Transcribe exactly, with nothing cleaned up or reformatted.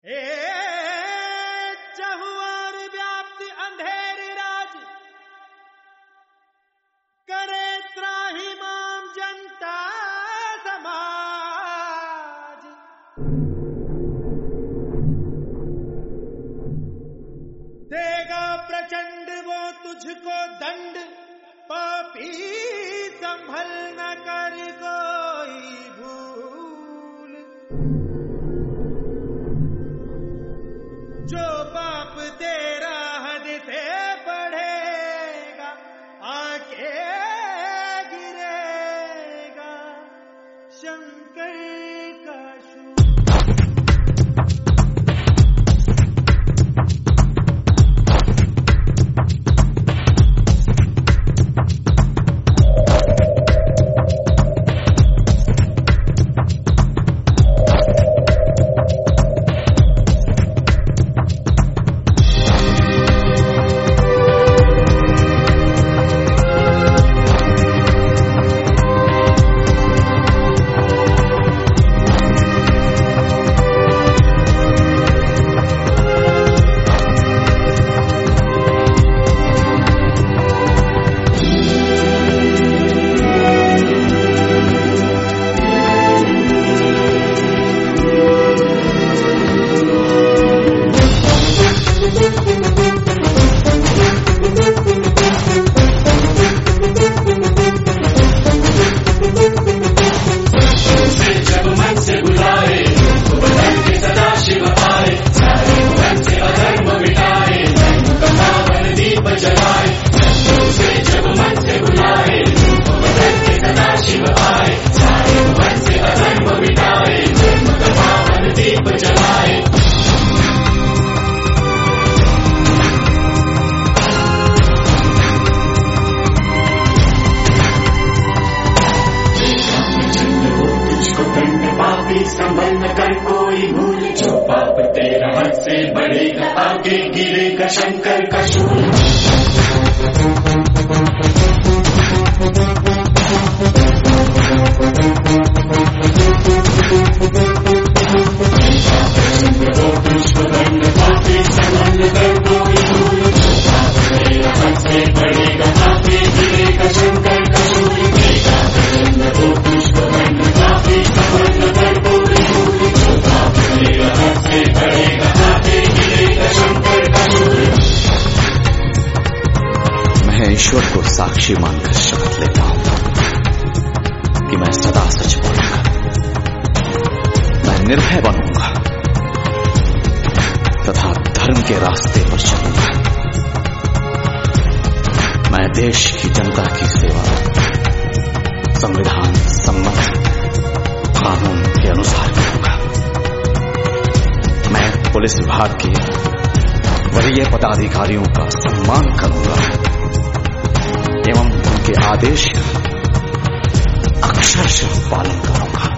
ए चहुआर व्याप्ति अंधेरी राज करे त्राहिमाम जनता समाज। देगा प्रचंड वो तुझको दंड, पापी संभल न कर कोई भूल। जो पाप तेरा हद से बढ़ेगा आके गिरेगा शंकर का शूल। संभल न कर कोई भूल। जो पाप तेरा हद से बढ़ेगा आगे गिरेगा शंकर का शूल। वो तुझको दंड पापी संभल न कर कोई भूल। जो पाप तेरा हद से बढ़ेगा आगे गिरेगा शंकर का शूल। वो तुझको दंड पापी संभल न कर कोई भूल। जो पाप तेरा हद से बढ़ेगा आगे गिरेगा शंकर का शूल। मैं ईश्वर को साक्षी मानकर शपथ लेता हूं कि मैं सदा सच बोलूंगा, मैं निर्भय बनूंगा तथा धर्म के रास्ते पर चलूंगा। मैं देश की जनता की सेवा संविधान सम्मत कानून के अनुसार करूंगा। मैं पुलिस विभाग के वरीय पदाधिकारियों का सम्मान करूंगा एवं उनके आदेश का अक्षरशः पालन करूंगा।